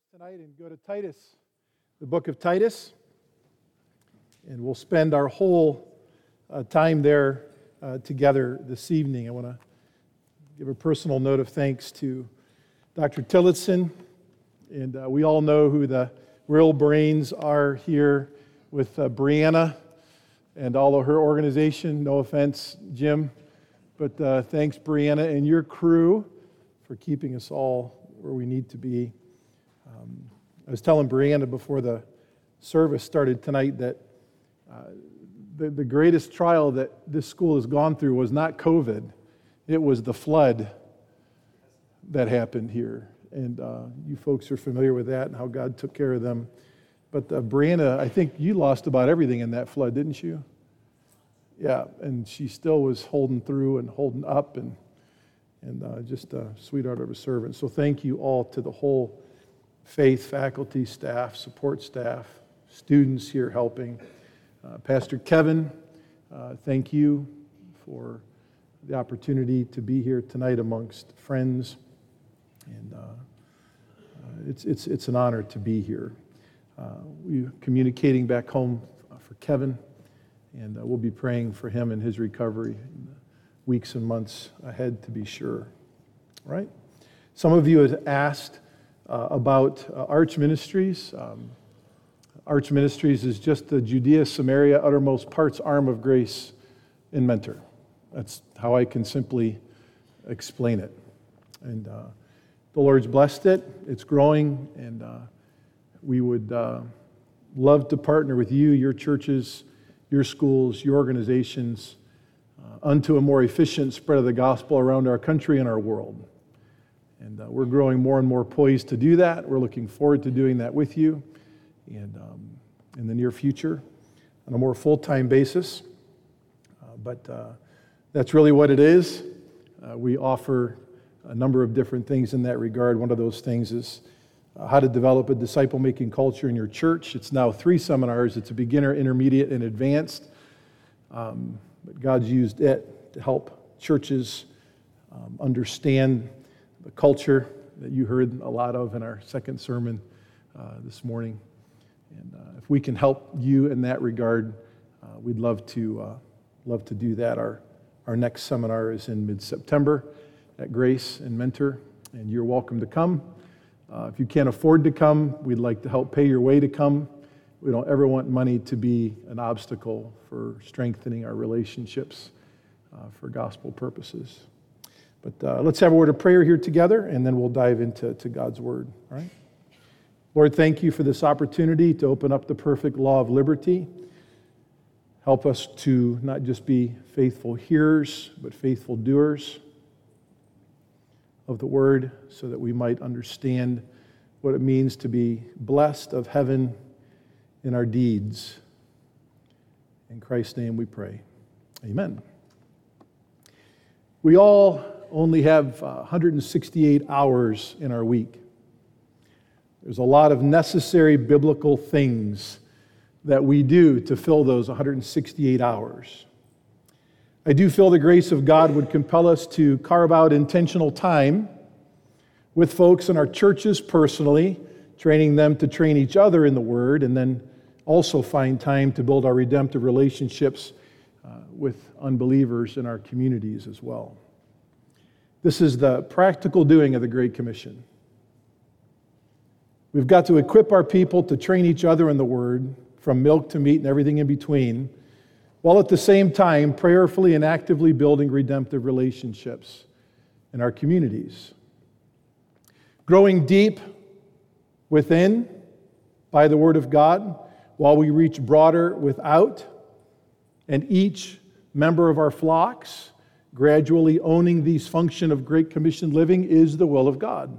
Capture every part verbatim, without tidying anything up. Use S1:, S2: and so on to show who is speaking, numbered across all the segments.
S1: Tonight and go to Titus, the book of Titus, and we'll spend our whole uh, time there uh, together this evening. I want to give a personal note of thanks to Doctor Tillotson, and uh, we all know who the real brains are here with uh, Brianna and all of her organization. No offense, Jim, but uh, thanks, Brianna, and your crew for keeping us all where we need to be. Um, I was telling Brianna before the service started tonight that uh, the, the greatest trial that this school has gone through was not COVID. It was the flood that happened here. And uh, you folks are familiar with that and how God took care of them. But uh, Brianna, I think you lost about everything in that flood, didn't you? Yeah, and she still was holding through and holding up and, and uh, just a sweetheart of a servant. So thank you all to the whole faith, faculty, staff, support staff, students here helping. Uh, Pastor Kevin, uh, thank you for the opportunity to be here tonight amongst friends. And uh, uh, it's, it's, it's an honor to be here. Uh, we're communicating back home for Kevin, and uh, we'll be praying for him and his recovery in the weeks and months ahead to be sure. All right? Some of you have asked Uh, about uh, Arch Ministries. Um, Arch Ministries is just the Judea, Samaria, uttermost parts arm of Grace in Mentor. That's how I can simply explain it. And uh, the Lord's blessed it. It's growing, and uh, we would uh, love to partner with you, your churches, your schools, your organizations, uh, unto a more efficient spread of the gospel around our country and our world. And uh, we're growing more and more poised to do that. We're looking forward to doing that with you and um, in the near future on a more full-time basis. Uh, but uh, that's really what it is. Uh, we offer a number of different things in that regard. One of those things is uh, how to develop a disciple-making culture in your church. It's now three seminars. It's a beginner, intermediate, and advanced. Um, but God's used it to help churches um, understand the culture that you heard a lot of in our second sermon uh, this morning. And uh, if we can help you in that regard, uh, we'd love to uh, love to do that. Our, our next seminar is in mid-September at Grace and Mentor, and you're welcome to come. Uh, if you can't afford to come, we'd like to help pay your way to come. We don't ever want money to be an obstacle for strengthening our relationships uh, for gospel purposes. But uh, let's have a word of prayer here together, and then we'll dive into to God's Word. All right? Lord, thank you for this opportunity to open up the perfect law of liberty. Help us to not just be faithful hearers, but faithful doers of the Word, so that we might understand what it means to be blessed of heaven in our deeds. In Christ's name we pray. Amen. We all only have uh, one hundred sixty-eight hours in our week. There's a lot of necessary biblical things that we do to fill those one hundred sixty-eight hours. I do feel the grace of God would compel us to carve out intentional time with folks in our churches personally, training them to train each other in the Word, and then also find time to build our redemptive relationships uh, with unbelievers in our communities as well. This is the practical doing of the Great Commission. We've got to equip our people to train each other in the Word, from milk to meat and everything in between, while at the same time prayerfully and actively building redemptive relationships in our communities. Growing deep within by the Word of God, while we reach broader without, and each member of our flocks gradually owning these function of Great Commission living is the will of God.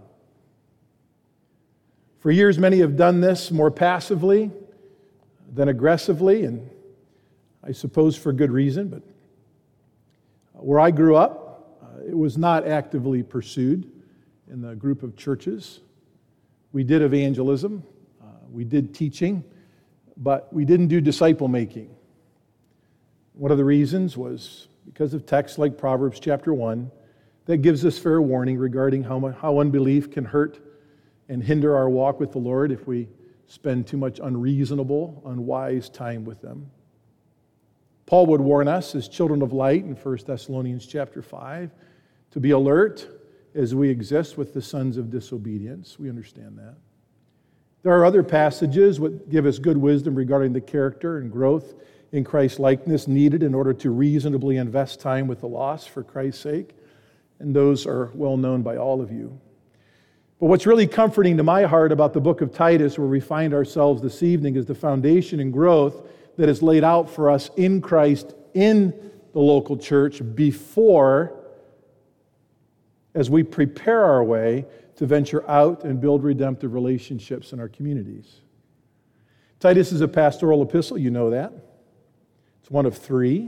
S1: For years, many have done this more passively than aggressively, and I suppose for good reason, but where I grew up, uh, it was not actively pursued in the group of churches. We did evangelism, uh, we did teaching, but we didn't do disciple making. One of the reasons was because of texts like Proverbs chapter one that gives us fair warning regarding how, how unbelief can hurt and hinder our walk with the Lord if we spend too much unreasonable, unwise time with them. Paul would warn us as children of light in First Thessalonians chapter five to be alert as we exist with the sons of disobedience. We understand that. There are other passages that give us good wisdom regarding the character and growth in Christ's likeness needed in order to reasonably invest time with the lost for Christ's sake, and those are well known by all of you. But what's really comforting to my heart about the book of Titus, where we find ourselves this evening, is the foundation and growth that is laid out for us in Christ in the local church before, as we prepare our way to venture out and build redemptive relationships in our communities. Titus is a pastoral epistle, you know that. It's one of three.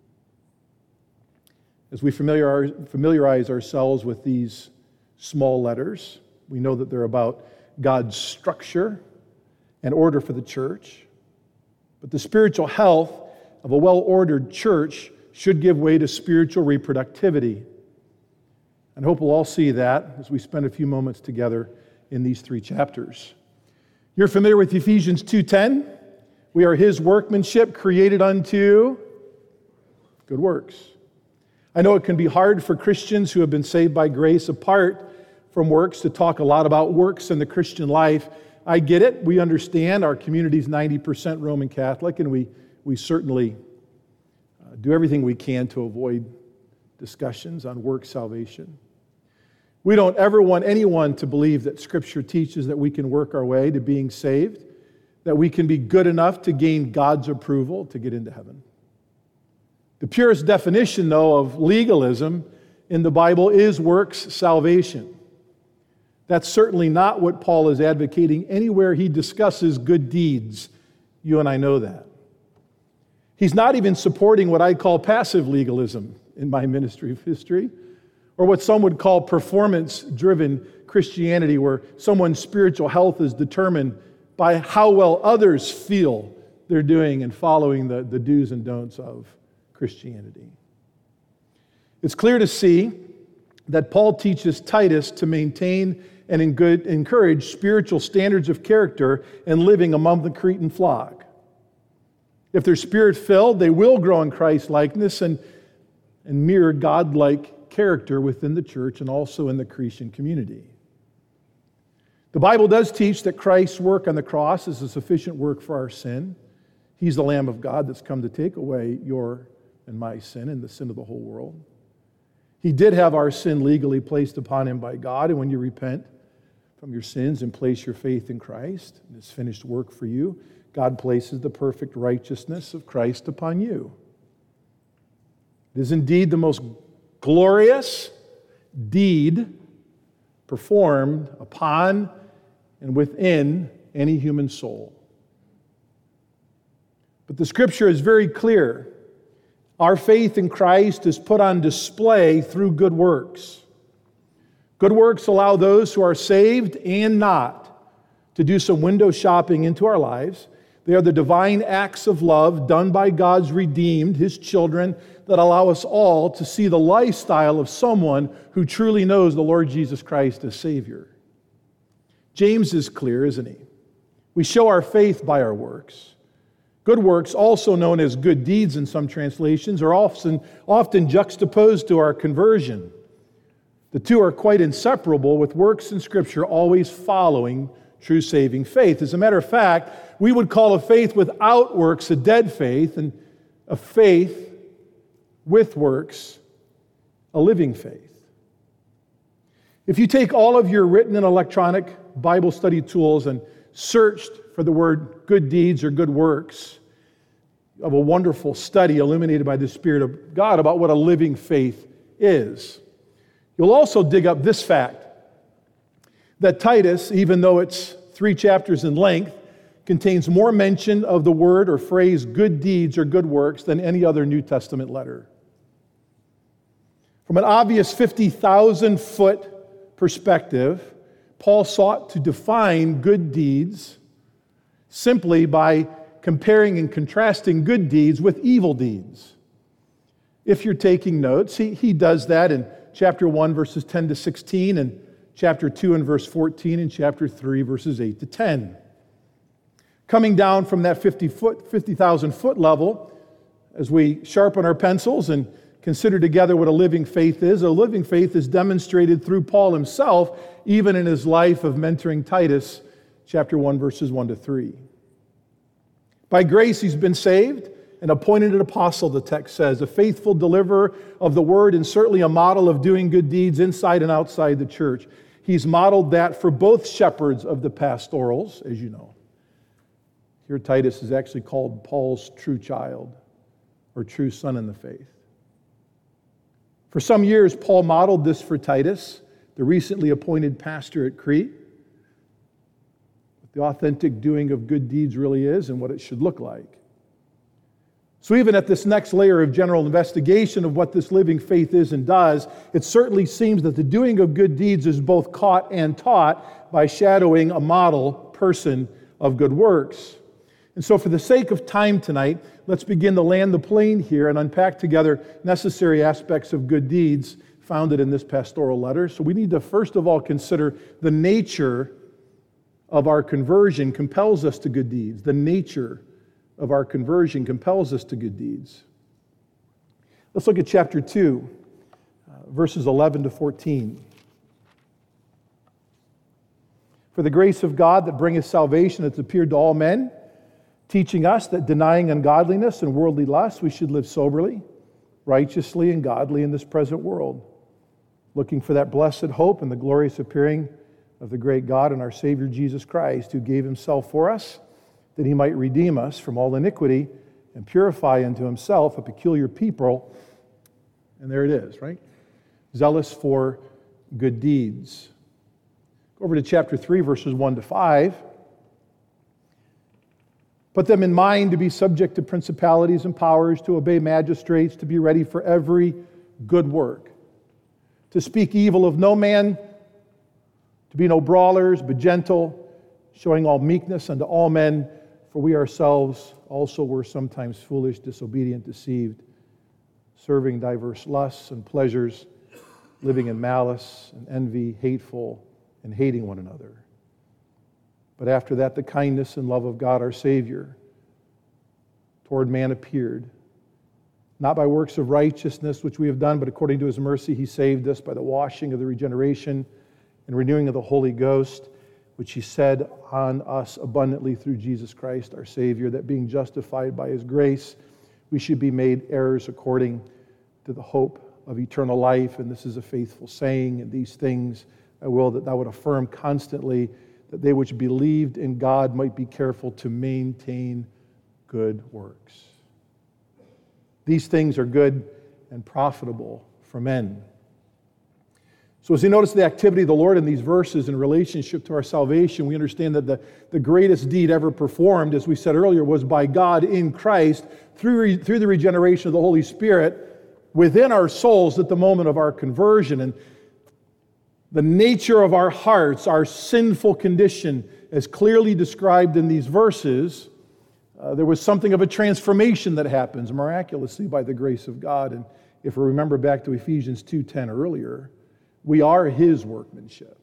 S1: As we familiarize ourselves with these small letters, we know that they're about God's structure and order for the church. But the spiritual health of a well-ordered church should give way to spiritual reproductivity. And I hope we'll all see that as we spend a few moments together in these three chapters. You're familiar with Ephesians two ten? We are His workmanship created unto good works. I know it can be hard for Christians who have been saved by grace apart from works to talk a lot about works in the Christian life. I get it. We understand our community is ninety percent Roman Catholic, and we, we certainly uh, do everything we can to avoid discussions on work salvation. We don't ever want anyone to believe that Scripture teaches that we can work our way to being saved, that we can be good enough to gain God's approval to get into heaven. The purest definition, though, of legalism in the Bible is works salvation. That's certainly not what Paul is advocating anywhere he discusses good deeds. You and I know that. He's not even supporting what I call passive legalism in my ministry of history, or what some would call performance-driven Christianity, where someone's spiritual health is determined by how well others feel they're doing and following the, the do's and don'ts of Christianity. It's clear to see that Paul teaches Titus to maintain and in good, encourage spiritual standards of character and living among the Cretan flock. If they're spirit-filled, they will grow in Christ-likeness and, and mirror God-like character within the church and also in the Cretan community. The Bible does teach that Christ's work on the cross is a sufficient work for our sin. He's the Lamb of God that's come to take away your and my sin and the sin of the whole world. He did have our sin legally placed upon Him by God, and when you repent from your sins and place your faith in Christ and His finished work for you, God places the perfect righteousness of Christ upon you. It is indeed the most glorious deed performed upon and within any human soul. But the Scripture is very clear. Our faith in Christ is put on display through good works. Good works allow those who are saved and not to do some window shopping into our lives. They are the divine acts of love done by God's redeemed, His children, that allow us all to see the lifestyle of someone who truly knows the Lord Jesus Christ as Savior. James is clear, isn't he? We show our faith by our works. Good works, also known as good deeds in some translations, are often, often juxtaposed to our conversion. The two are quite inseparable, with works in Scripture always following true saving faith. As a matter of fact, we would call a faith without works a dead faith, and a faith with works a living faith. If you take all of your written and electronic Bible study tools and searched for the word good deeds or good works, of a wonderful study illuminated by the Spirit of God about what a living faith is. You'll also dig up this fact, that Titus, even though it's three chapters in length, contains more mention of the word or phrase good deeds or good works than any other New Testament letter. From an obvious fifty thousand foot perspective, Paul sought to define good deeds simply by comparing and contrasting good deeds with evil deeds. If you're taking notes, he, he does that in chapter one, verses ten to sixteen, and chapter two and verse fourteen, and chapter three, verses eight to ten. Coming down from that fifty thousand foot level, as we sharpen our pencils and consider together what a living faith is, a living faith is demonstrated through Paul himself, even in his life of mentoring Titus, chapter one, verses one to three. By grace he's been saved and appointed an apostle, the text says, a faithful deliverer of the word and certainly a model of doing good deeds inside and outside the church. He's modeled that for both shepherds of the pastorals, as you know. Here Titus is actually called Paul's true child or true son in the faith. For some years, Paul modeled this for Titus, the recently appointed pastor at Crete, what the authentic doing of good deeds really is and what it should look like. So even at this next layer of general investigation of what this living faith is and does, it certainly seems that the doing of good deeds is both caught and taught by shadowing a model person of good works. And so for the sake of time tonight, let's begin to land the plane here and unpack together necessary aspects of good deeds founded in this pastoral letter. So we need to first of all consider the nature of our conversion compels us to good deeds. The nature of our conversion compels us to good deeds. Let's look at chapter two, uh, verses eleven to fourteen. For the grace of God that bringeth salvation hath appeared to all men, teaching us that denying ungodliness and worldly lust, we should live soberly, righteously, and godly in this present world, looking for that blessed hope and the glorious appearing of the great God and our Savior Jesus Christ, who gave himself for us, that he might redeem us from all iniquity and purify unto himself a peculiar people. And there it is, right? Zealous for good deeds. Go over to chapter three, verses one to five. Put them in mind to be subject to principalities and powers, to obey magistrates, to be ready for every good work, to speak evil of no man, to be no brawlers, but gentle, showing all meekness unto all men, for we ourselves also were sometimes foolish, disobedient, deceived, serving diverse lusts and pleasures, living in malice and envy, hateful, and hating one another. But after that, the kindness and love of God our Savior toward man appeared, not by works of righteousness which we have done, but according to his mercy he saved us by the washing of the regeneration and renewing of the Holy Ghost, which he said on us abundantly through Jesus Christ our Savior, that being justified by his grace, we should be made heirs according to the hope of eternal life. And this is a faithful saying, and these things I will that thou would affirm constantly, that they which believed in God might be careful to maintain good works. These things are good and profitable for men. So as we notice the activity of the Lord in these verses in relationship to our salvation, we understand that the, the greatest deed ever performed, as we said earlier, was by God in Christ through, re, through the regeneration of the Holy Spirit within our souls at the moment of our conversion. And the nature of our hearts, our sinful condition, as clearly described in these verses, uh, there was something of a transformation that happens miraculously by the grace of God. And if we remember back to Ephesians two ten earlier, we are his workmanship.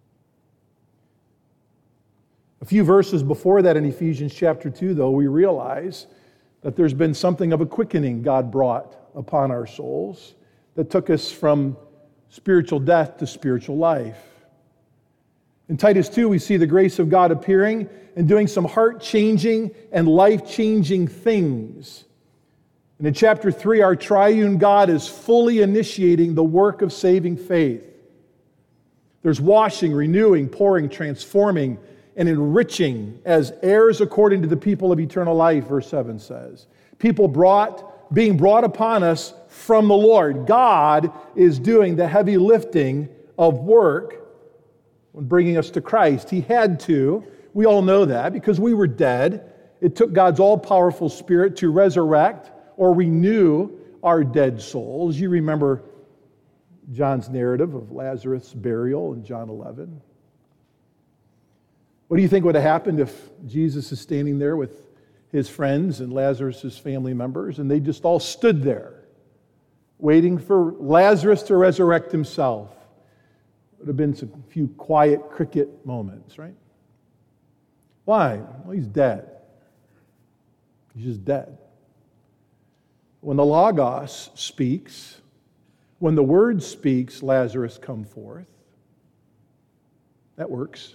S1: A few verses before that in Ephesians chapter two, though, we realize that there's been something of a quickening God brought upon our souls that took us from spiritual death to spiritual life. In Titus two, we see the grace of God appearing and doing some heart-changing and life-changing things. And in chapter three, our triune God is fully initiating the work of saving faith. There's washing, renewing, pouring, transforming, and enriching as heirs according to the people of eternal life, verse seven says. People brought, being brought upon us from the Lord. God is doing the heavy lifting of work when bringing us to Christ. He had to. We all know that because we were dead. It took God's all-powerful Spirit to resurrect or renew our dead souls. You remember John's narrative of Lazarus' burial in John eleven. What do you think would have happened if Jesus is standing there with his friends and Lazarus' family members, and they just all stood there, waiting for Lazarus to resurrect himself? would have been a few quiet cricket moments, right? Why? Well, he's dead. He's just dead. When the Logos speaks, when the Word speaks, Lazarus come forth. That works.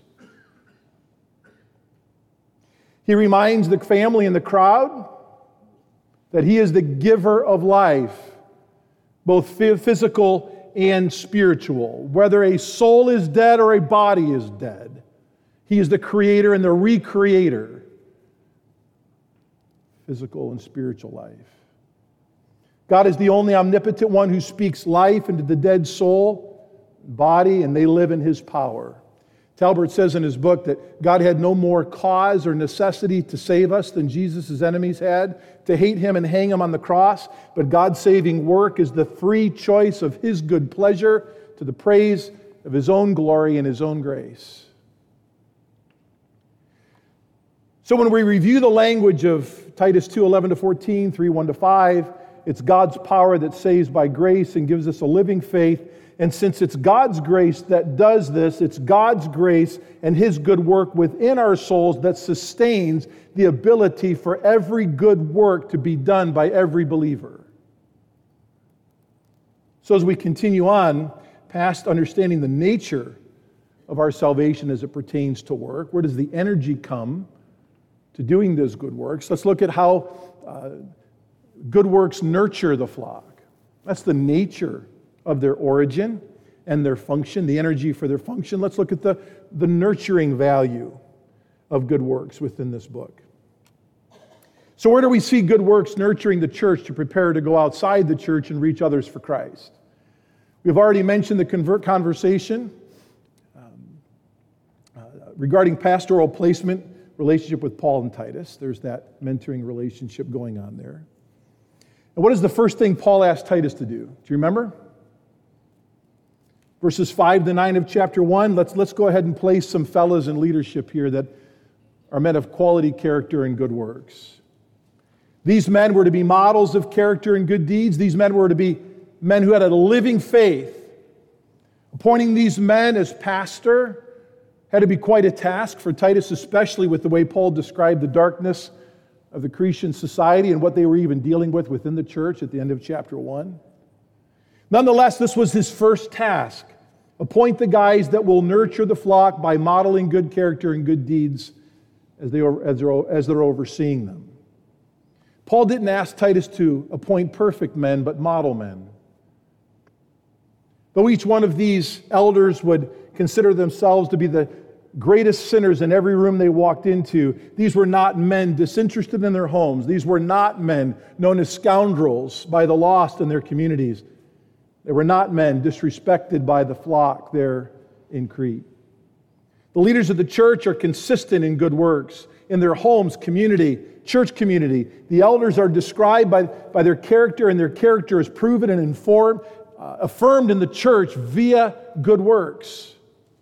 S1: He reminds the family and the crowd that he is the giver of life, both physical and spiritual. Whether a soul is dead or a body is dead, he is the creator and the recreator, physical and spiritual life. God is the only omnipotent one who speaks life into the dead soul, body, and they live in his power. Talbert says in his book that God had no more cause or necessity to save us than Jesus' enemies had to hate him and hang him on the cross, but God's saving work is the free choice of his good pleasure to the praise of his own glory and his own grace. So when we review the language of Titus two eleven to fourteen, three one to five, it's God's power that saves by grace and gives us a living faith. And since it's God's grace that does this, it's God's grace and his good work within our souls that sustains the ability for every good work to be done by every believer. So as we continue on past understanding the nature of our salvation as it pertains to work, where does the energy come to doing those good works? Let's look at how uh, good works nurture the flock. That's the nature of their origin and their function, the energy for their function. Let's look at the, the nurturing value of good works within this book. So where do we see good works nurturing the church to prepare to go outside the church and reach others for Christ? We've already mentioned the convert conversation um, uh, regarding pastoral placement, relationship with Paul and Titus. There's that mentoring relationship going on there. And what is the first thing Paul asked Titus to do? Do you remember? Verses five to nine of chapter one, let's, let's go ahead and place some fellas in leadership here that are men of quality character and good works. These men were to be models of character and good deeds. These men were to be men who had a living faith. Appointing these men as pastor had to be quite a task for Titus, especially with the way Paul described the darkness of the Cretan society and what they were even dealing with within the church at the end of chapter one. Nonetheless, this was his first task. Appoint the guys that will nurture the flock by modeling good character and good deeds as, they, as, they're, as they're overseeing them. Paul didn't ask Titus to appoint perfect men, but model men. Though each one of these elders would consider themselves to be the greatest sinners in every room they walked into, these were not men disinterested in their homes. These were not men known as scoundrels by the lost in their communities. They were not men disrespected by the flock there in Crete. The leaders of the church are consistent in good works. In their homes, community, church community, the elders are described by, by their character, and their character is proven and informed, uh, affirmed in the church via good works.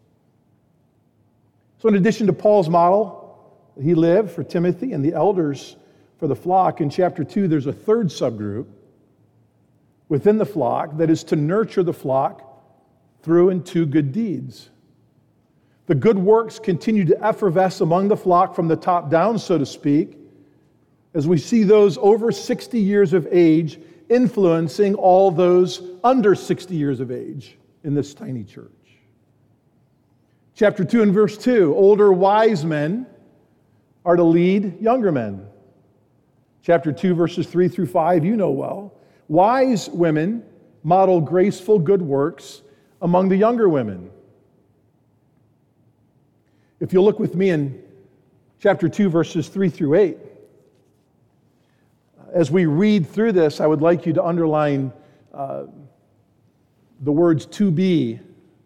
S1: So in addition to Paul's model that he lived for Timothy and the elders for the flock, in chapter two there's a third subgroup within the flock that is to nurture the flock through and to good deeds. The good works continue to effervesce among the flock from the top down, so to speak, as we see those over sixty years of age influencing all those under sixty years of age in this tiny church. Chapter two and verse two, older wise men are to lead younger men. Chapter two, verses three through five, you know well. Wise women model graceful good works among the younger women. If you look with me in chapter two, verses three through eight, as we read through this, I would like you to underline uh, the words to be.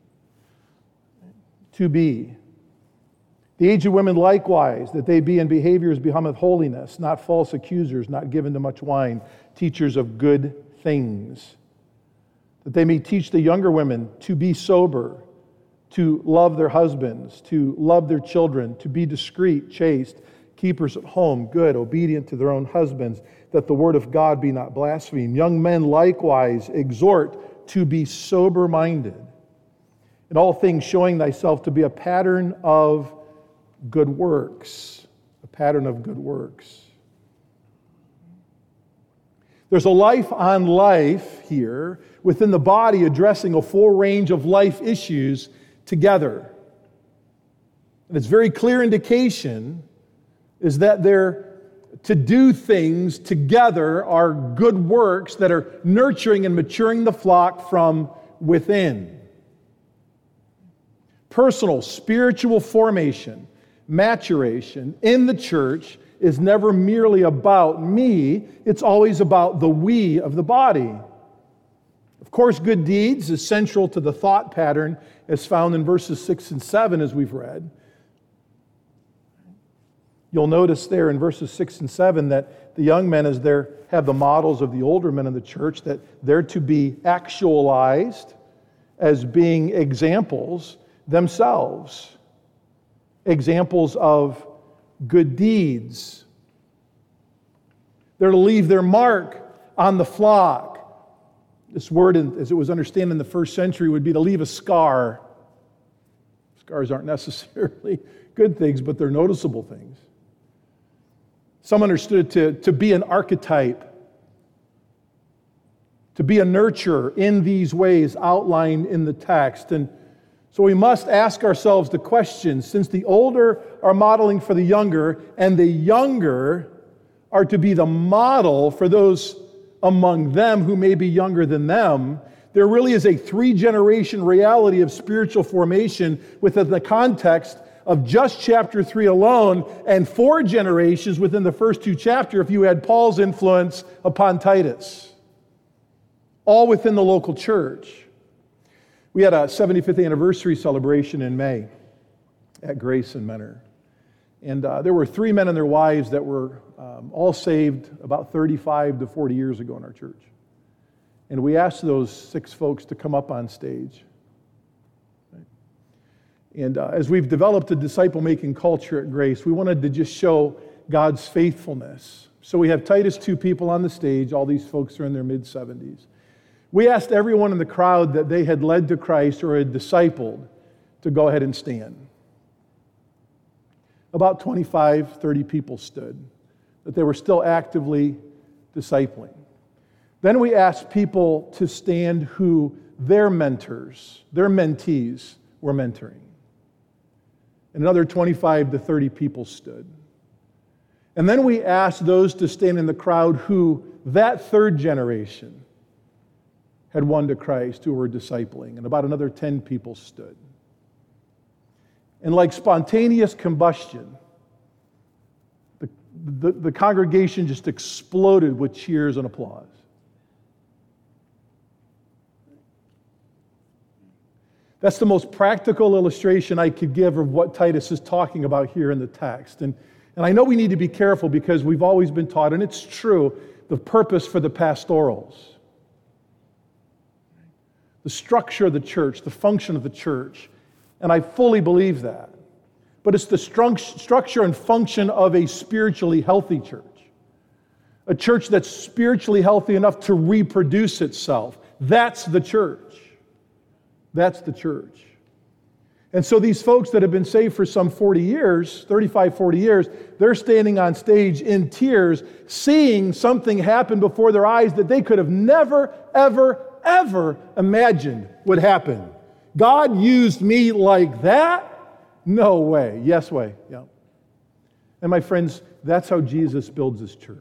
S1: To be. The aged women likewise, that they be in behaviors becometh holiness, not false accusers, not given to much wine, teachers of good things. That they may teach the younger women to be sober, to love their husbands, to love their children, to be discreet, chaste, keepers at home, good, obedient to their own husbands, that the word of God be not blasphemed. Young men likewise exhort to be sober-minded. in all things showing thyself to be a pattern of good works. A pattern of good works. There's a life on life here within the body addressing a full range of life issues together. And its very clear indication is that they're to do things together are good works that are nurturing and maturing the flock from within. Personal, spiritual formation, maturation in the church is never merely about me, it's always about the we of the body. Of course, good deeds is central to the thought pattern as found in verses six and seven as we've read. You'll notice there in verses six and seven that the young men, as they have the models of the older men in the church, that they're to be actualized as being examples themselves. Examples of good deeds. They're to leave their mark on the flock. This word, as it was understood in the first century, would be to leave a scar. Scars aren't necessarily good things, but they're noticeable things. Some understood it to, to be an archetype, to be a nurturer in these ways outlined in the text. And so we must ask ourselves the question, since the older are modeling for the younger, and the younger are to be the model for those among them who may be younger than them, there really is a three-generation reality of spiritual formation within the context of just chapter three alone, and four generations within the first two chapters if you had Paul's influence upon Titus. All within the local church. We had a seventy-fifth anniversary celebration in May at Grace in Mentor. And uh, there were three men and their wives that were um, all saved about thirty-five to forty years ago in our church. And we asked those six folks to come up on stage. And uh, as we've developed a disciple-making culture at Grace, we wanted to just show God's faithfulness. So we have Titus two people on the stage. All these folks are in their mid-seventies. We asked everyone in the crowd that they had led to Christ or had discipled to go ahead and stand. About twenty-five, thirty people stood, that they were still actively discipling. Then we asked people to stand who their mentors, their mentees were mentoring. And another twenty-five to thirty people stood. And then we asked those to stand in the crowd who that third generation had won to Christ, who were discipling, and about another ten people stood. And like spontaneous combustion, the, the, the congregation just exploded with cheers and applause. That's the most practical illustration I could give of what Titus is talking about here in the text. And, and I know we need to be careful because we've always been taught, and it's true, the purpose for the pastorals. The structure of the church, the function of the church. And I fully believe that. But it's the stru- structure and function of a spiritually healthy church. A church that's spiritually healthy enough to reproduce itself. That's the church. That's the church. And so these folks that have been saved for some forty years, thirty-five, forty years, they're standing on stage in tears, seeing something happen before their eyes that they could have never, ever, ever imagined would happen. God used me like that? No way. Yes way. Yeah. And my friends, that's how Jesus builds his church.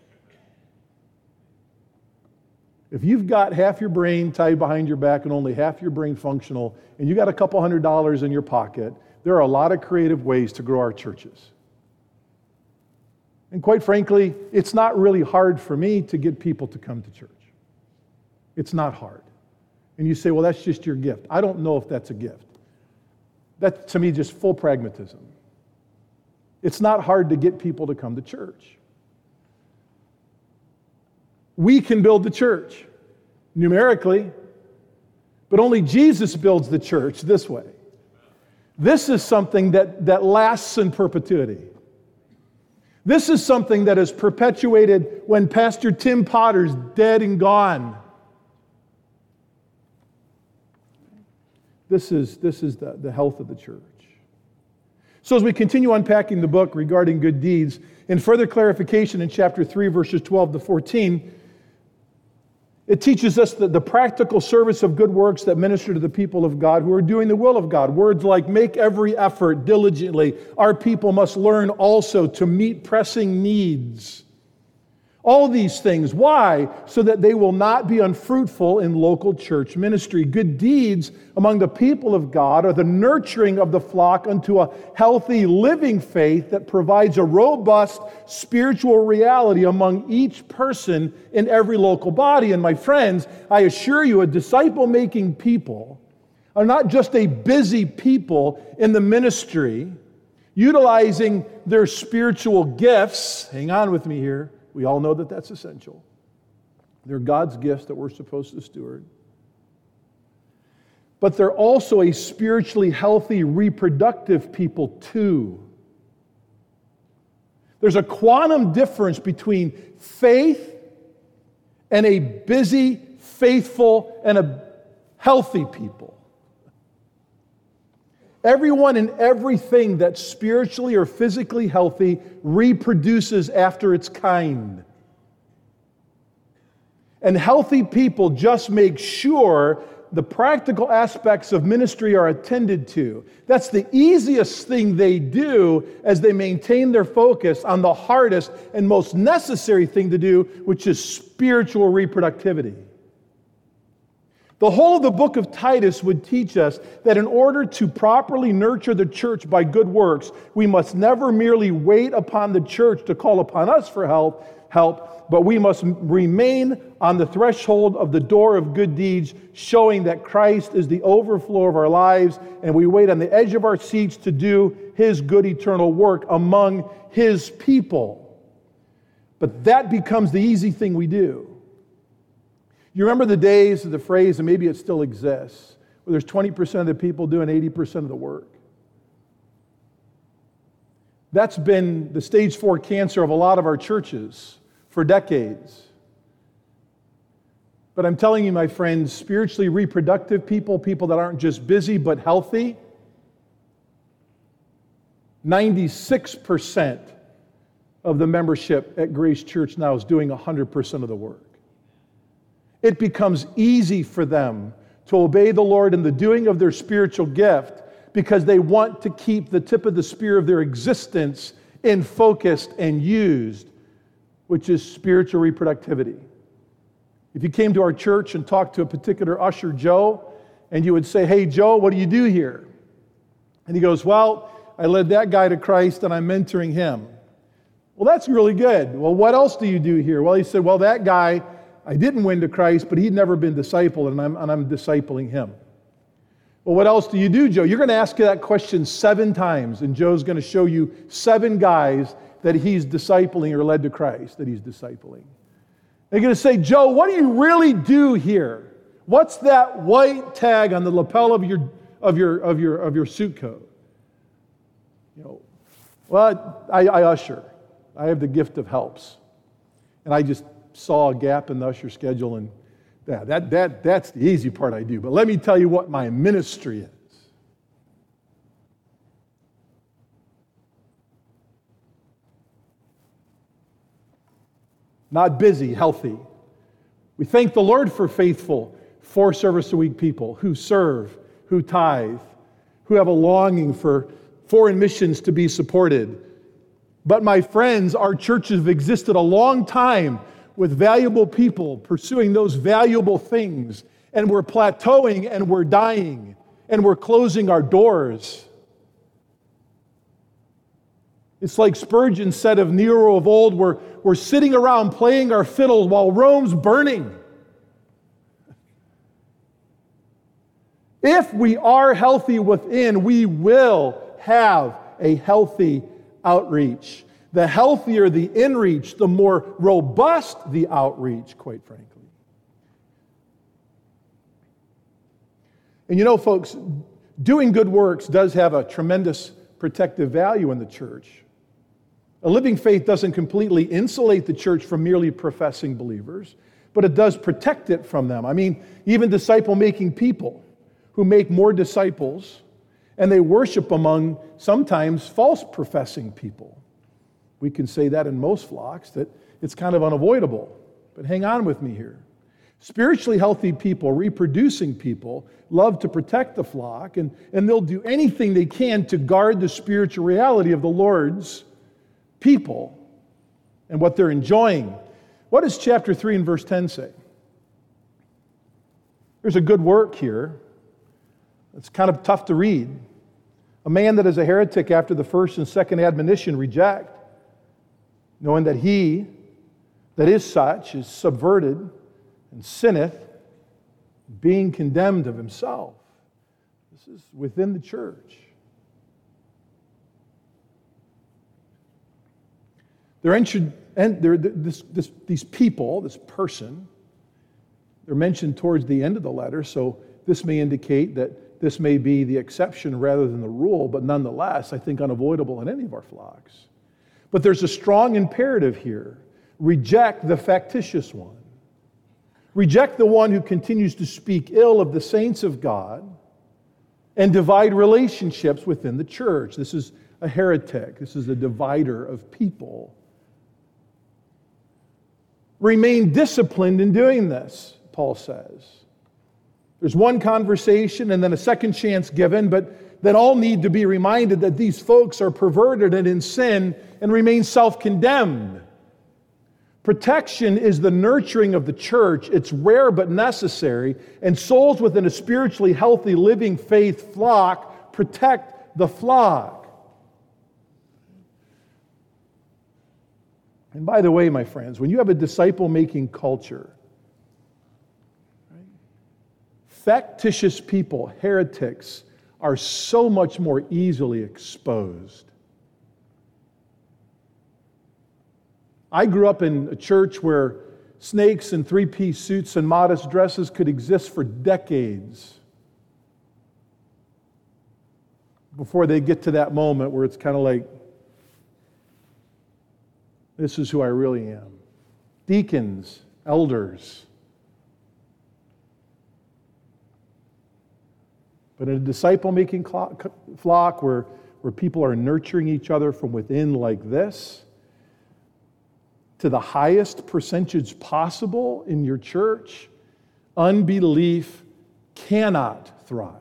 S1: If you've got half your brain tied behind your back and only half your brain functional, and you got a couple hundred dollars in your pocket, there are a lot of creative ways to grow our churches. And quite frankly, it's not really hard for me to get people to come to church. It's not hard. And you say, well, that's just your gift. I don't know if that's a gift. That's, to me, just full pragmatism. It's not hard to get people to come to church. We can build the church, numerically, but only Jesus builds the church this way. This is something that, that lasts in perpetuity. This is something that is perpetuated when Pastor Tim Potter's dead and gone. This is, this is the, the health of the church. So as we continue unpacking the book regarding good deeds, in further clarification in chapter three, verses twelve to fourteen, it teaches us that the practical service of good works that minister to the people of God who are doing the will of God. Words like make every effort diligently. Our people must learn also to meet pressing needs. All these things. Why? So that they will not be unfruitful in local church ministry. Good deeds among the people of God are the nurturing of the flock unto a healthy living faith that provides a robust spiritual reality among each person in every local body. And my friends, I assure you, a disciple-making people are not just a busy people in the ministry, utilizing their spiritual gifts. Hang on with me here. We all know that that's essential. They're God's gifts that we're supposed to steward. But they're also a spiritually healthy, reproductive people too. There's a quantum difference between faith and a busy, faithful, and a healthy people. Everyone and everything that's spiritually or physically healthy reproduces after its kind. And healthy people just make sure the practical aspects of ministry are attended to. That's the easiest thing they do as they maintain their focus on the hardest and most necessary thing to do, which is spiritual reproductivity. The whole of the book of Titus would teach us that in order to properly nurture the church by good works, we must never merely wait upon the church to call upon us for help, help, but we must remain on the threshold of the door of good deeds, showing that Christ is the overflow of our lives, and we wait on the edge of our seats to do His good eternal work among His people. But that becomes the easy thing we do. You remember the days of the phrase, and maybe it still exists, where there's twenty percent of the people doing eighty percent of the work. That's been the stage four cancer of a lot of our churches for decades. But I'm telling you, my friends, spiritually reproductive people, people that aren't just busy but healthy, ninety-six percent of the membership at Grace Church now is doing one hundred percent of the work. It becomes easy for them to obey the Lord in the doing of their spiritual gift because they want to keep the tip of the spear of their existence in focused and used, which is spiritual reproductivity. If you came to our church and talked to a particular usher, Joe, and you would say, "Hey, Joe, what do you do here?" And he goes, "Well, I led that guy to Christ and I'm mentoring him." Well, that's really good. Well, what else do you do here? Well, he said, "Well, that guy, I didn't win to Christ, but he'd never been discipled, and I'm, and I'm discipling him." Well, what else do you do, Joe? You're going to ask that question seven times, and Joe's going to show you seven guys that he's discipling or led to Christ that he's discipling. They're going to say, "Joe, what do you really do here? What's that white tag on the lapel of your of your of your of your suit coat?" You know, well, I, I usher. I have the gift of helps, and I just saw a gap in the usher schedule, and that, that, that, that's the easy part I do. But let me tell you what my ministry is. Not busy, healthy. We thank the Lord for faithful, four service a week people who serve, who tithe, who have a longing for foreign missions to be supported. But my friends, our churches have existed a long time with valuable people pursuing those valuable things, and we're plateauing and we're dying and we're closing our doors. It's like Spurgeon said of Nero of old, we're, we're sitting around playing our fiddle while Rome's burning. If we are healthy within, we will have a healthy outreach. The healthier the inreach, the more robust the outreach, quite frankly. And you know, folks, doing good works does have a tremendous protective value in the church. A living faith doesn't completely insulate the church from merely professing believers, but it does protect it from them. I mean, even disciple-making people who make more disciples, and they worship among sometimes false professing people. We can say that in most flocks, that it's kind of unavoidable. But hang on with me here. Spiritually healthy people, reproducing people, love to protect the flock, and, and they'll do anything they can to guard the spiritual reality of the Lord's people and what they're enjoying. What does chapter three and verse ten say? There's a good work here. It's kind of tough to read. A man that is a heretic after the first and second admonition reject, knowing that he that is such is subverted and sinneth, being condemned of himself. This is within the church. They're entered, and they're, this, this, these people, this person, they're mentioned towards the end of the letter, so this may indicate that this may be the exception rather than the rule, but nonetheless, I think unavoidable in any of our flocks. But there's a strong imperative here. Reject the factitious one. Reject the one who continues to speak ill of the saints of God and divide relationships within the church. This is a heretic. This is a divider of people. Remain disciplined in doing this, Paul says. There's one conversation and then a second chance given, but then all need to be reminded that these folks are perverted and in sin and remain self-condemned. Protection is the nurturing of the church. It's rare but necessary, and souls within a spiritually healthy, living faith flock protect the flock. And by the way, my friends, when you have a disciple-making culture, right, factitious people, heretics, are so much more easily exposed. I grew up in a church where snakes and three-piece suits and modest dresses could exist for decades before they get to that moment where it's kind of like, this is who I really am. Deacons, elders. But in a disciple-making flock where, where people are nurturing each other from within like this, to the highest percentage possible in your church, unbelief cannot thrive.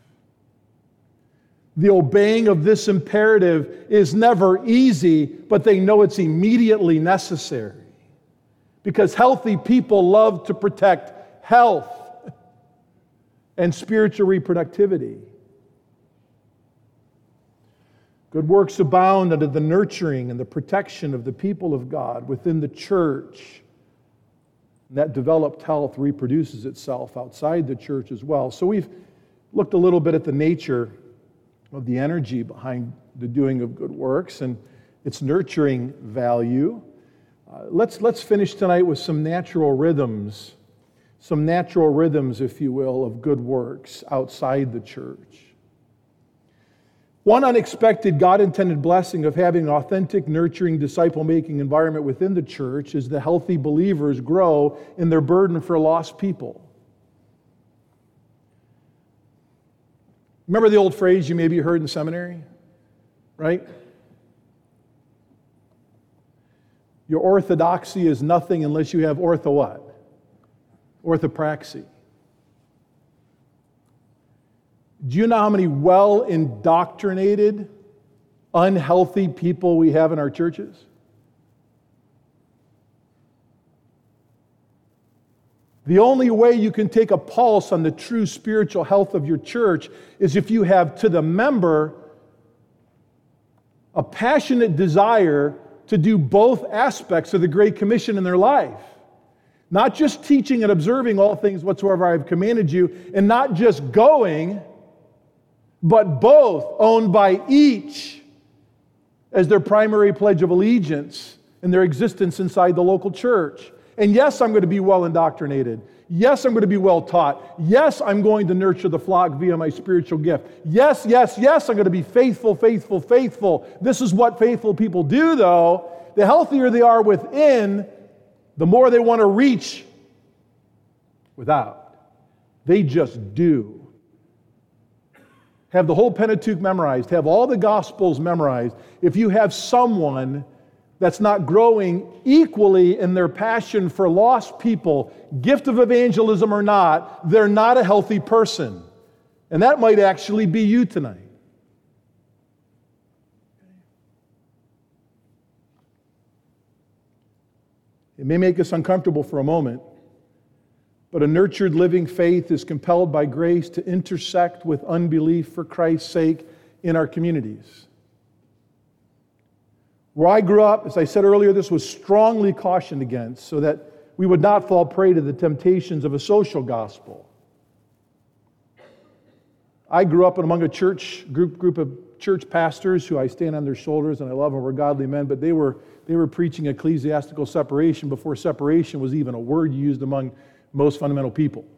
S1: The obeying of this imperative is never easy, but they know it's immediately necessary. Because healthy people love to protect health and spiritual reproductivity. Good works abound under the nurturing and the protection of the people of God within the church. And that developed health reproduces itself outside the church as well. So we've looked a little bit at the nature of the energy behind the doing of good works and its nurturing value. Uh, let's, let's finish tonight with some natural rhythms, some natural rhythms, if you will, of good works outside the church. One unexpected God-intended blessing of having an authentic, nurturing, disciple-making environment within the church is the healthy believers grow in their burden for lost people. Remember the old phrase you maybe heard in seminary, right? Your orthodoxy is nothing unless you have ortho what? Orthopraxy. Do you know how many well-indoctrinated, unhealthy people we have in our churches? The only way you can take a pulse on the true spiritual health of your church is if you have to the member a passionate desire to do both aspects of the Great Commission in their life. Not just teaching and observing all things whatsoever I have commanded you, and not just going, but both, owned by each as their primary pledge of allegiance in their existence inside the local church. And yes, I'm going to be well indoctrinated. Yes, I'm going to be well taught. Yes, I'm going to nurture the flock via my spiritual gift. Yes, yes, yes, I'm going to be faithful, faithful, faithful. This is what faithful people do, though. The healthier they are within, the more they want to reach without. They just do. have the whole Pentateuch memorized, have all the Gospels memorized, if you have someone that's not growing equally in their passion for lost people, gift of evangelism or not, they're not a healthy person. And that might actually be you tonight. It may make us uncomfortable for a moment, but a nurtured living faith is compelled by grace to intersect with unbelief for Christ's sake in our communities. Where I grew up, as I said earlier, this was strongly cautioned against so that we would not fall prey to the temptations of a social gospel. I grew up among a church group group of church pastors who I stand on their shoulders and I love them, were godly men, but they were they were preaching ecclesiastical separation before separation was even a word used among most fundamental people.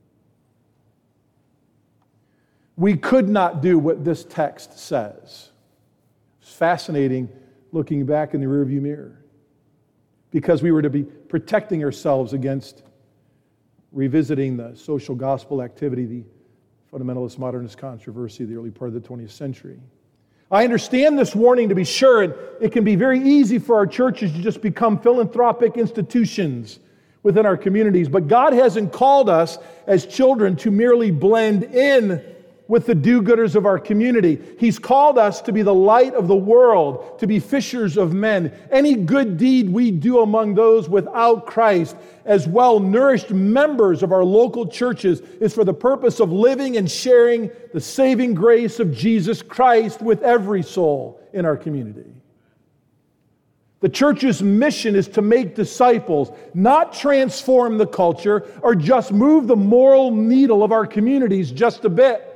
S1: We could not do what this text says. It's fascinating looking back in the rearview mirror, because we were to be protecting ourselves against revisiting the social gospel activity, the fundamentalist modernist controversy of the early part of the twentieth century. I understand this warning to be sure, and it can be very easy for our churches to just become philanthropic institutions within our communities, but God hasn't called us as children to merely blend in with the do-gooders of our community. He's called us to be the light of the world, to be fishers of men. Any good deed we do among those without Christ, as well-nourished members of our local churches, is for the purpose of living and sharing the saving grace of Jesus Christ with every soul in our community. The church's mission is to make disciples, not transform the culture or just move the moral needle of our communities just a bit.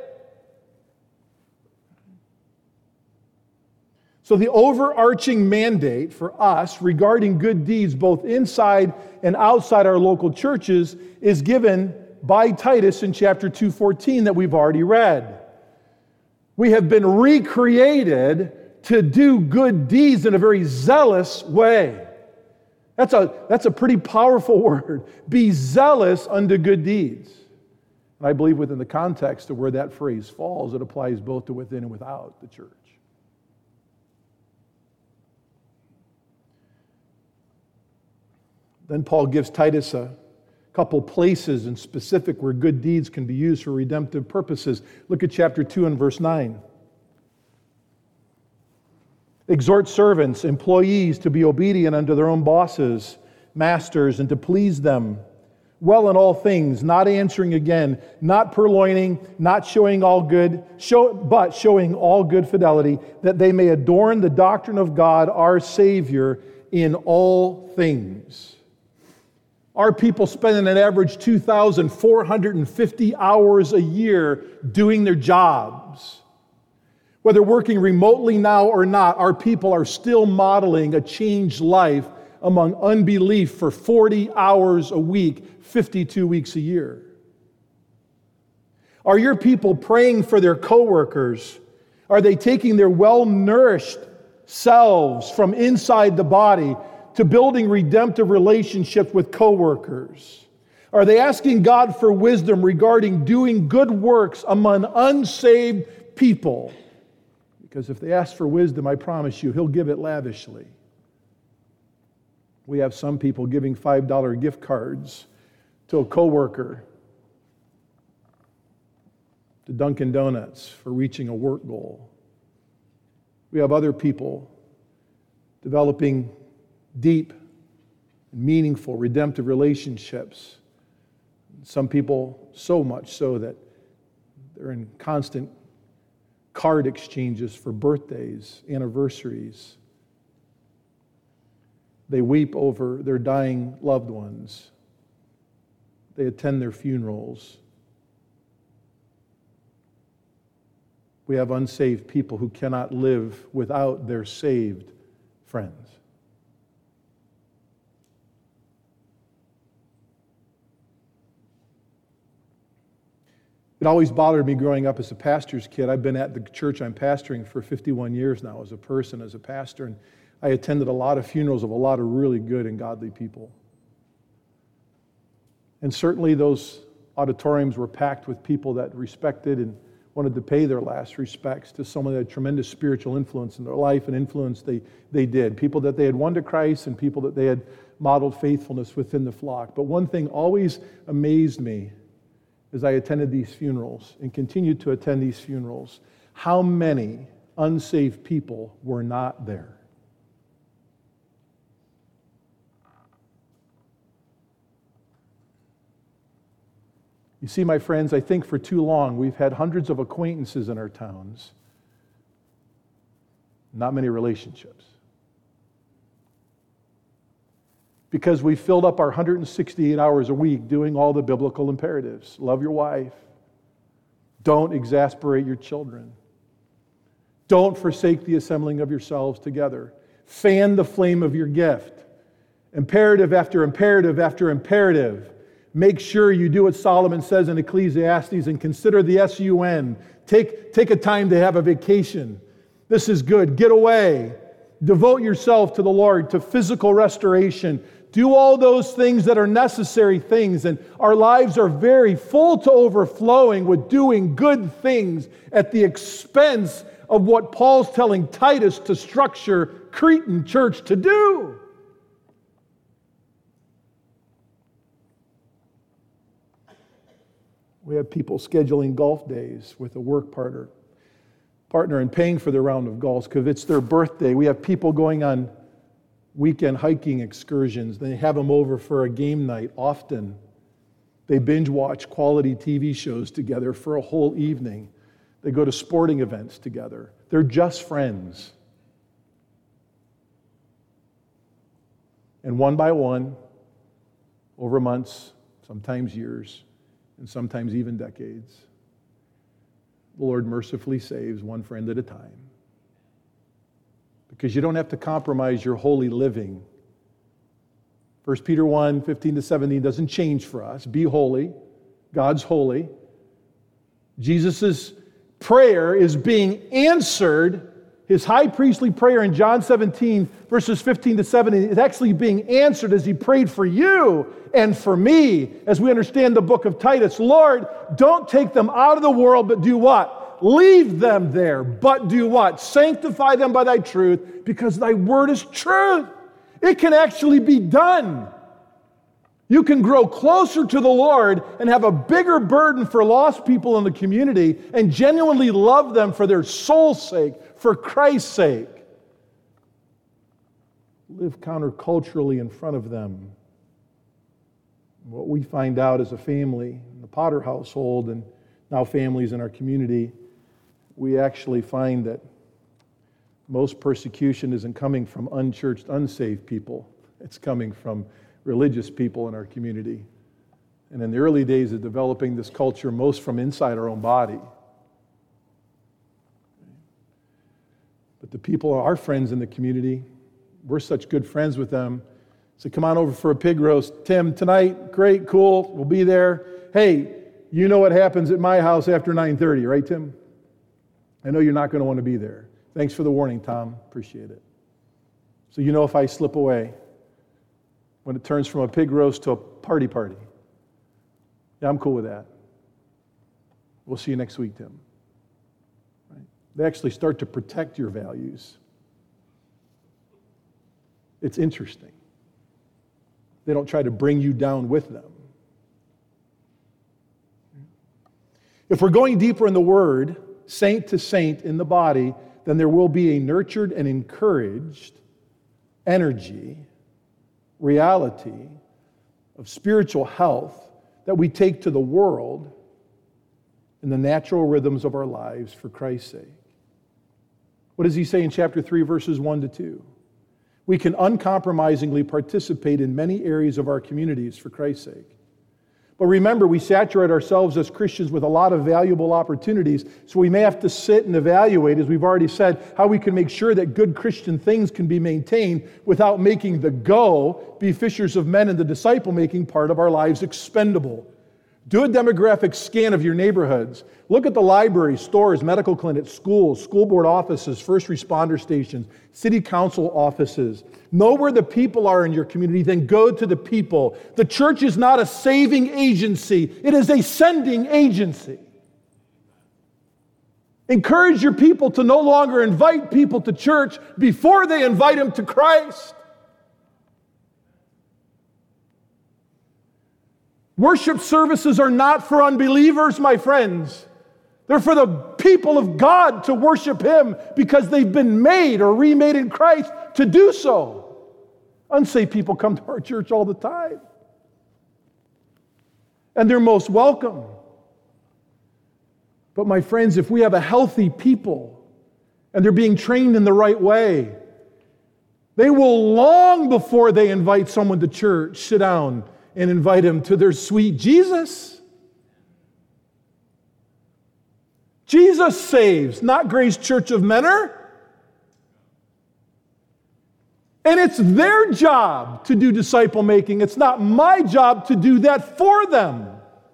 S1: So the overarching mandate for us regarding good deeds, both inside and outside our local churches, is given by Titus in chapter two fourteen that we've already read. We have been recreated to do good deeds in a very zealous way. That's a, that's a pretty powerful word. Be zealous unto good deeds. And I believe within the context of where that phrase falls, it applies both to within and without the church. Then Paul gives Titus a couple places in specific where good deeds can be used for redemptive purposes. Look at chapter two and verse nine. Exhort servants, employees, to be obedient unto their own bosses, masters, and to please them well in all things, not answering again, not purloining, not showing all good, show, but showing all good fidelity, that they may adorn the doctrine of God, our Savior, in all things. Our people spend an average two thousand four hundred fifty hours a year doing their jobs. Whether working remotely now or not, our people are still modeling a changed life among unbelief for forty hours a week, fifty-two weeks a year. Are your people praying for their coworkers? Are they taking their well-nourished selves from inside the body to building redemptive relationships with coworkers? Are they asking God for wisdom regarding doing good works among unsaved people? Because if they ask for wisdom, I promise you, He'll give it lavishly. We have some people giving five dollar gift cards to a coworker, to Dunkin' Donuts for reaching a work goal. We have other people developing deep, meaningful, redemptive relationships. Some people so much so that they're in constant card exchanges for birthdays, anniversaries. They weep over their dying loved ones. They attend their funerals. We have unsaved people who cannot live without their saved friends. It always bothered me growing up as a pastor's kid. I've been at the church I'm pastoring for fifty-one years now as a person, as a pastor, and I attended a lot of funerals of a lot of really good and godly people. And certainly those auditoriums were packed with people that respected and wanted to pay their last respects to someone that had tremendous spiritual influence in their life and influence they, they did. People that they had won to Christ and people that they had modeled faithfulness within the flock. But one thing always amazed me as I attended these funerals and continued to attend these funerals, how many unsaved people were not there. You see, my friends, I think for too long we've had hundreds of acquaintances in our towns, not many relationships. Because we filled up our one hundred sixty-eight hours a week doing all the biblical imperatives. Love your wife. Don't exasperate your children. Don't forsake the assembling of yourselves together. Fan the flame of your gift. Imperative after imperative after imperative. Make sure you do what Solomon says in Ecclesiastes and consider the S U N. Take, take a time to have a vacation. This is good. Get away. Devote yourself to the Lord, to physical restoration. Do all those things that are necessary things. And our lives are very full to overflowing with doing good things at the expense of what Paul's telling Titus to structure Cretan church to do. We have people scheduling golf days with a work partner, partner and paying for their round of golf because it's their birthday. We have people going on weekend hiking excursions. They have them over for a game night often. They binge watch quality T V shows together for a whole evening. They go to sporting events together. They're just friends. And one by one, over months, sometimes years, and sometimes even decades, the Lord mercifully saves one friend at a time. Because you don't have to compromise your holy living. First Peter one, fifteen to seventeen doesn't change for us. Be holy. God's holy. Jesus' prayer is being answered. His high priestly prayer in John seventeen, verses fifteen to seventeen, is actually being answered as he prayed for you and for me, as we understand the book of Titus. Lord, don't take them out of the world, but do what? Leave them there, but do what? Sanctify them by thy truth, because thy word is truth. It can actually be done. You can grow closer to the Lord and have a bigger burden for lost people in the community and genuinely love them for their soul's sake, for Christ's sake. Live counterculturally in front of them. What we find out as a family, in the Potter household and now families in our community, we actually find that most persecution isn't coming from unchurched, unsaved people. It's coming from religious people in our community. And in the early days of developing this culture, most from inside our own body. But the people, our friends in the community, we're such good friends with them. So come on over for a pig roast. Tim, tonight, great, cool, we'll be there. Hey, you know what happens at my house after nine thirty, right, Tim? I know you're not going to want to be there. Thanks for the warning, Tom. Appreciate it. So you know if I slip away when it turns from a pig roast to a party party. Yeah, I'm cool with that. We'll see you next week, Tim. Right? They actually start to protect your values. It's interesting. They don't try to bring you down with them. If we're going deeper in the Word, saint to saint in the body, then there will be a nurtured and encouraged energy, reality of spiritual health that we take to the world in the natural rhythms of our lives for Christ's sake. What does he say in chapter three, verses one to two? We can uncompromisingly participate in many areas of our communities for Christ's sake. But remember, we saturate ourselves as Christians with a lot of valuable opportunities, so we may have to sit and evaluate, as we've already said, how we can make sure that good Christian things can be maintained without making the go, be fishers of men, and the disciple-making part of our lives expendable. Do a demographic scan of your neighborhoods. Look at the libraries, stores, medical clinics, schools, school board offices, first responder stations, city council offices. Know where the people are in your community, then go to the people. The church is not a saving agency. It is a sending agency. Encourage your people to no longer invite people to church before they invite them to Christ. Worship services are not for unbelievers, my friends. They're for the people of God to worship Him because they've been made or remade in Christ to do so. Unsaved people come to our church all the time. And they're most welcome. But my friends, if we have a healthy people and they're being trained in the right way, they will, long before they invite someone to church, sit down and invite him to their sweet Jesus. Jesus saves, not Grace Church of Menor. And it's their job to do disciple making. It's not my job to do that for them,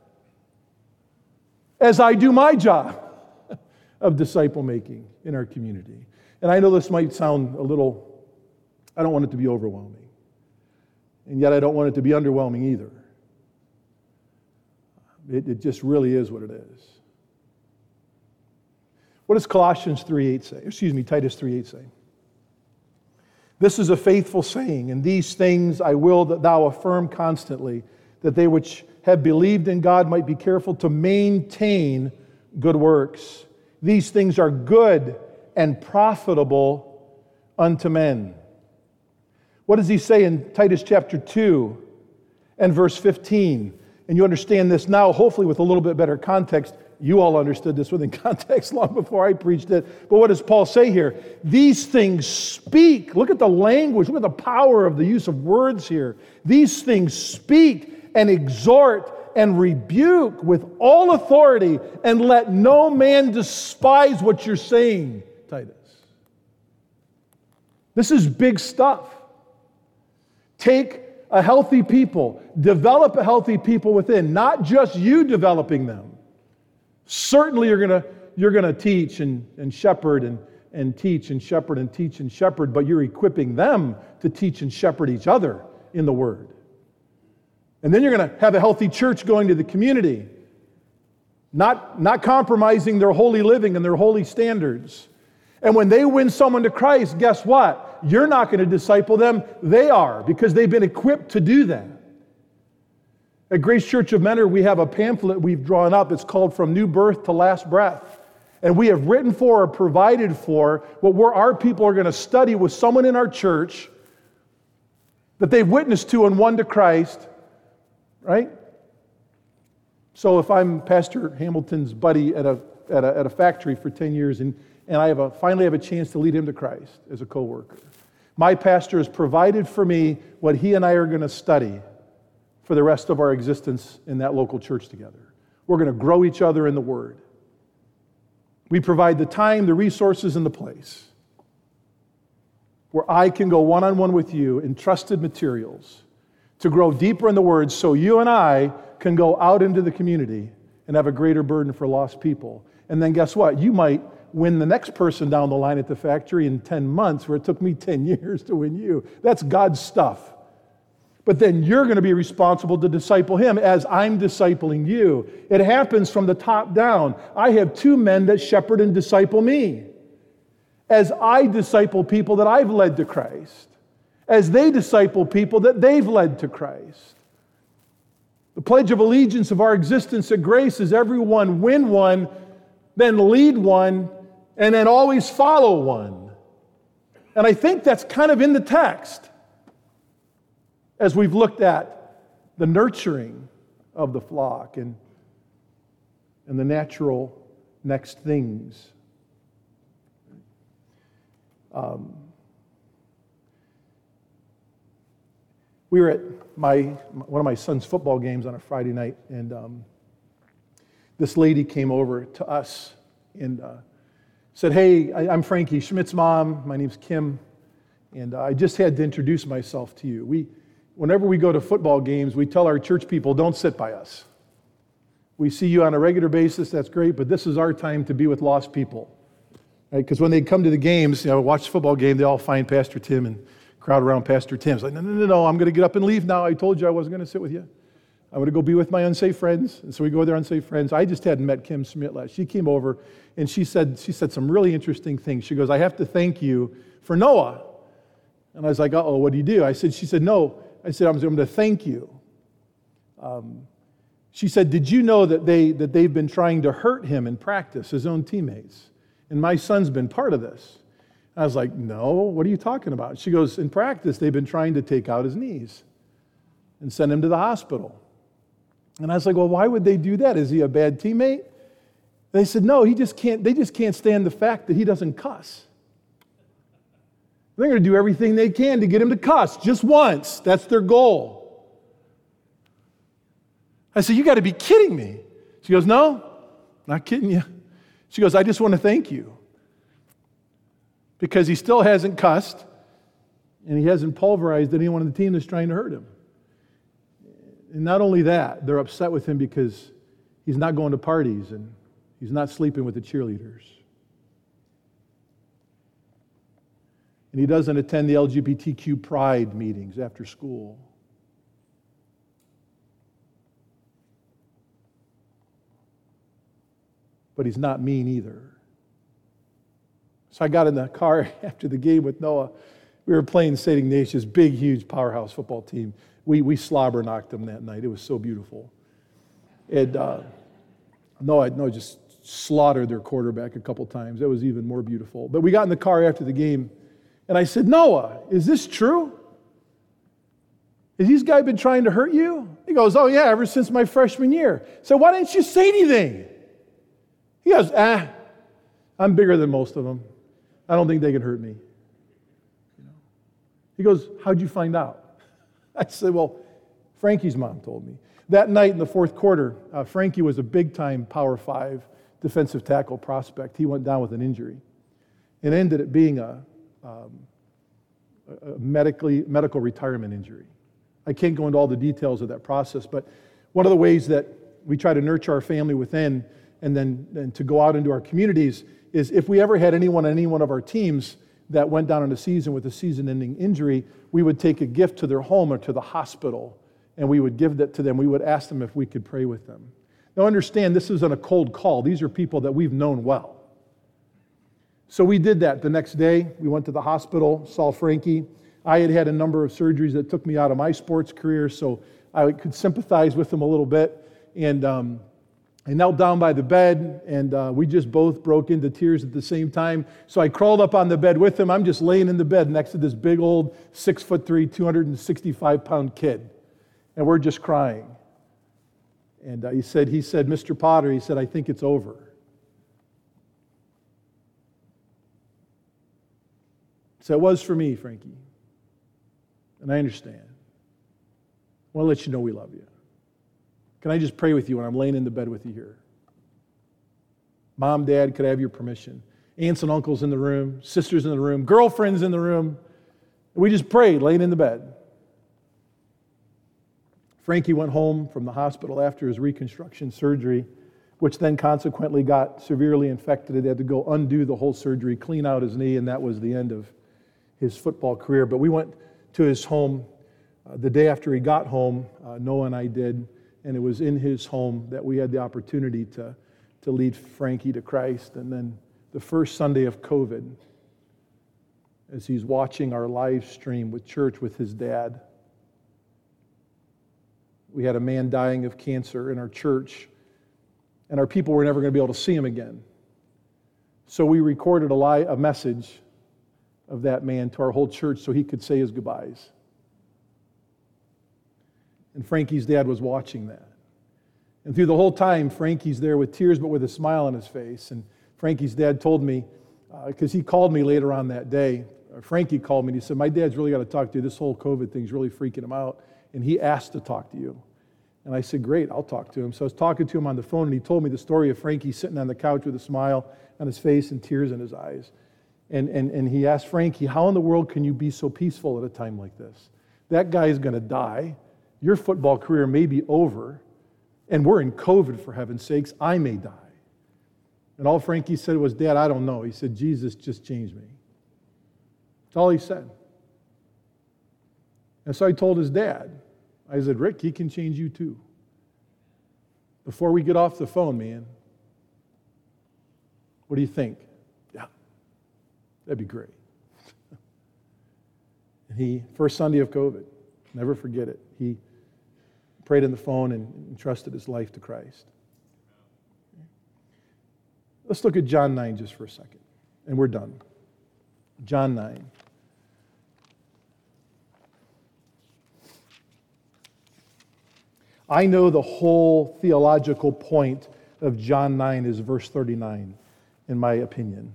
S1: as I do my job of disciple making in our community. And I know this might sound a little, I don't want it to be overwhelming. And yet I don't want it to be underwhelming either. It, it just really is what it is. What does Colossians three eight say? Excuse me, Titus three eight say? This is a faithful saying, and these things I will that thou affirm constantly, that they which have believed in God might be careful to maintain good works. These things are good and profitable unto men. What does he say in Titus chapter two and verse fifteen? And you understand this now, hopefully with a little bit better context. You all understood this within context long before I preached it. But what does Paul say here? These things speak. Look at the language. Look at the power of the use of words here. These things speak and exhort and rebuke with all authority, and let no man despise what you're saying, Titus. This is big stuff. Take a healthy people, develop a healthy people within, not just you developing them. Certainly you're gonna you're gonna teach and, and shepherd and, and teach and shepherd and teach and shepherd, but you're equipping them to teach and shepherd each other in the Word. And then you're gonna have a healthy church going to the community, not, not compromising their holy living and their holy standards. And when they win someone to Christ, guess what? You're not going to disciple them. They are, because they've been equipped to do that. At Grace Church of Menor, we have a pamphlet we've drawn up. It's called From New Birth to Last Breath. And we have written for or provided for what we're, our people are going to study with someone in our church that they've witnessed to and won to Christ, right? So if I'm Pastor Hamilton's buddy at a, at a, at a factory for ten years and And I have a, finally have a chance to lead him to Christ as a co-worker, my pastor has provided for me what he and I are going to study for the rest of our existence in that local church together. We're going to grow each other in the Word. We provide the time, the resources, and the place where I can go one-on-one with you in trusted materials to grow deeper in the Word so you and I can go out into the community and have a greater burden for lost people. And then guess what? You might win the next person down the line at the factory in ten months, where it took me ten years to win you. That's God's stuff. But then you're going to be responsible to disciple him as I'm discipling you. It happens from the top down. I have two men that shepherd and disciple me as I disciple people that I've led to Christ, as they disciple people that they've led to Christ. The pledge of allegiance of our existence at Grace is everyone win one, then lead one, and then always follow one. And I think that's kind of in the text as we've looked at the nurturing of the flock and, and the natural next things. Um, we were at my one of my son's football games on a Friday night, and um, this lady came over to us and uh, said, "Hey, I, I'm Frankie Schmidt's mom. My name's Kim, and uh, I just had to introduce myself to you. We, whenever we go to football games, we tell our church people, don't sit by us. We see you on a regular basis, that's great, but this is our time to be with lost people." Because right? When they come to the games, you know, watch the football game, they all find Pastor Tim and crowd around Pastor Tim. It's like, no, no, no, no, I'm going to get up and leave now. I told you I wasn't going to sit with you. I'm going to go be with my unsafe friends. And so we go with our unsafe friends. I just hadn't met Kim Schmidt last. She came over, and she said, she said some really interesting things. She goes, I have to thank you for Noah. And I was like, uh-oh, what do you do? I said, she said, no. I said, I'm going to thank you. Um, she said, did you know that, they, that they've been trying to hurt him in practice, his own teammates? And my son's been part of this. I was like, no, what are you talking about? She goes, in practice, they've been trying to take out his knees and send him to the hospital. And I was like, well, why would they do that? Is he a bad teammate? They said, no, he just can't, they just can't stand the fact that he doesn't cuss. They're going to do everything they can to get him to cuss just once. That's their goal. I said, you got to be kidding me. She goes, no, not kidding you. She goes, I just want to thank you. Because he still hasn't cussed, and he hasn't pulverized anyone on the team that's trying to hurt him. And not only that, they're upset with him because he's not going to parties and he's not sleeping with the cheerleaders. And he doesn't attend the L G B T Q pride meetings after school. But he's not mean either. So I got in the car after the game with Noah. We were playing Saint Ignatius, big, huge powerhouse football team. We we slobber knocked them that night. It was so beautiful. And uh, Noah, Noah just slaughtered their quarterback a couple times. That was even more beautiful. But we got in the car after the game, and I said, Noah, is this true? Has these guys been trying to hurt you? He goes, oh yeah, ever since my freshman year. So why didn't you say anything? He goes, ah, I'm bigger than most of them. I don't think they can hurt me. He goes, how'd you find out? I said, well, Frankie's mom told me. That night in the fourth quarter, uh, Frankie was a big-time Power Five defensive tackle prospect. He went down with an injury. It ended up being a, um, a medically, medical retirement injury. I can't go into all the details of that process, but one of the ways that we try to nurture our family within and then and to go out into our communities is if we ever had anyone on any one of our teams that went down in a season with a season-ending injury, we would take a gift to their home or to the hospital, and we would give that to them. We would ask them if we could pray with them. Now understand, this isn't a cold call. These are people that we've known well. So we did that the next day. We went to the hospital, saw Frankie. I had had a number of surgeries that took me out of my sports career, so I could sympathize with him a little bit. And um, I knelt down by the bed, and uh, we just both broke into tears at the same time. So I crawled up on the bed with him. I'm just laying in the bed next to this big old six foot three, two hundred sixty-five pound kid. And we're just crying. And uh, he said, he said, Mister Potter, he said, I think it's over. So it was for me, Frankie. And I understand. I want to let you know we love you. Can I just pray with you when I'm laying in the bed with you here? Mom, Dad, could I have your permission? Aunts and uncles in the room, sisters in the room, girlfriends in the room. We just prayed laying in the bed. Frankie went home from the hospital after his reconstruction surgery, which then consequently got severely infected. They had to go undo the whole surgery, clean out his knee, and that was the end of his football career. But we went to his home uh, the day after he got home, uh, Noah and I did, and it was in his home that we had the opportunity to, to lead Frankie to Christ. And then the first Sunday of COVID, as he's watching our live stream with church with his dad, we had a man dying of cancer in our church, and our people were never going to be able to see him again. So we recorded a, li- a message of that man to our whole church so he could say his goodbyes. And Frankie's dad was watching that. And through the whole time, Frankie's there with tears but with a smile on his face. And Frankie's dad told me, because uh, he called me later on that day, or Frankie called me and he said, my dad's really got to talk to you. This whole COVID thing's really freaking him out. And he asked to talk to you. And I said, great, I'll talk to him. So I was talking to him on the phone, and he told me the story of Frankie sitting on the couch with a smile on his face and tears in his eyes. And, and, and he asked Frankie, how in the world can you be so peaceful at a time like this? That guy is going to die. Your football career may be over, and we're in COVID, for heaven's sakes. I may die. And all Frankie said was, Dad, I don't know. He said, Jesus just changed me. That's all he said. And so I told his dad, I said, Rick, he can change you too. before we get off the phone, man, what do you think? Yeah, that'd be great. And he, first Sunday of COVID, never forget it, he prayed on the phone and entrusted his life to Christ. Let's look at John nine just for a second, and we're done. John nine. I know the whole theological point of John nine is verse thirty-nine, in my opinion.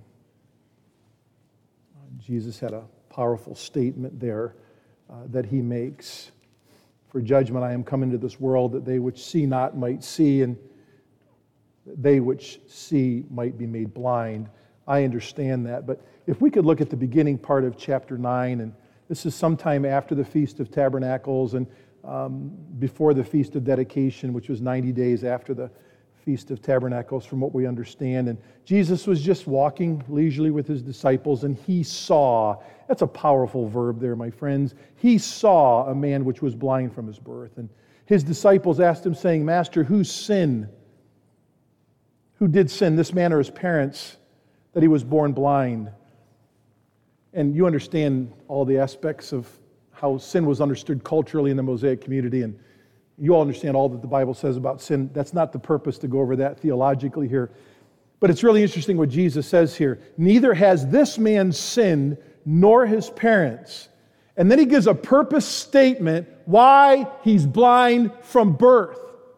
S1: Jesus had a powerful statement there uh, that he makes. For judgment I am come into this world, that they which see not might see, and they which see might be made blind. I understand that, but if we could look at the beginning part of chapter nine, and this is sometime after the Feast of Tabernacles and um, before the Feast of Dedication, which was ninety days after the Feast of Tabernacles from what we understand. And Jesus was just walking leisurely with his disciples, and he saw, that's a powerful verb there, my friends, he saw a man which was blind from his birth. And his disciples asked him, saying, Master, whose sin? Who did sin, this man or his parents, that he was born blind? And you understand all the aspects of how sin was understood culturally in the Mosaic community, and you all understand all that the Bible says about sin. That's not the purpose to go over that theologically here. But it's really interesting what Jesus says here. Neither has this man sinned, nor his parents. And then he gives a purpose statement why he's blind from birth.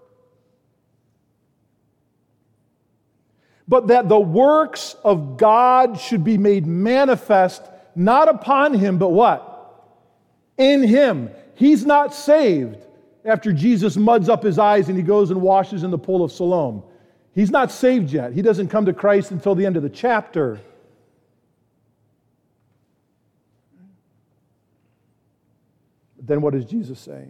S1: But that the works of God should be made manifest, not upon him, but what? In him. He's not saved after Jesus muds up his eyes and he goes and washes in the pool of Siloam. He's not saved yet. He doesn't come to Christ until the end of the chapter. But then what does Jesus say?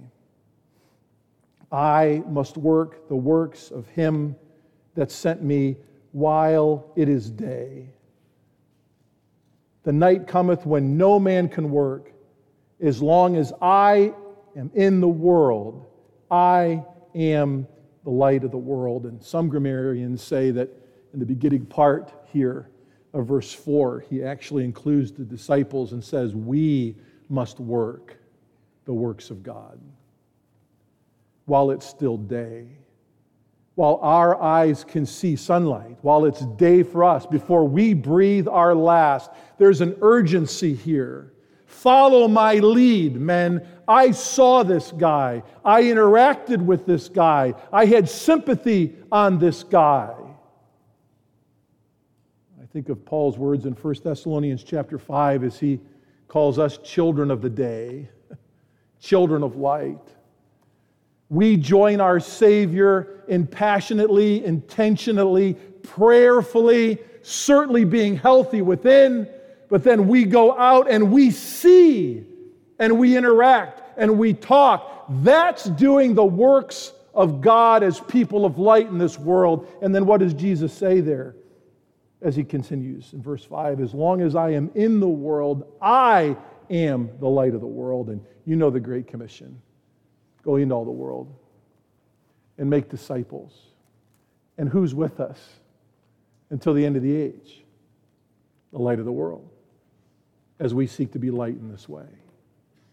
S1: I must work the works of him that sent me while it is day. The night cometh when no man can work. As long as I am in the world, I am the light of the world. And some grammarians say that in the beginning part here of verse four, he actually includes the disciples and says, we must work the works of God while it's still day. While our eyes can see sunlight, while it's day for us, before we breathe our last, there's an urgency here. Follow my lead, men. I saw this guy. I interacted with this guy. I had sympathy on this guy. I think of Paul's words in First Thessalonians chapter five as he calls us children of the day, children of light. We join our Savior in passionately, intentionally, prayerfully, certainly being healthy within, but then we go out and we see and we interact and we talk. That's doing the works of God as people of light in this world. And then what does Jesus say there as he continues in verse five? As long as I am in the world, I am the light of the world. And you know the Great Commission. Go into all the world and make disciples. And who's with us until the end of the age? The light of the world, as we seek to be light in this way.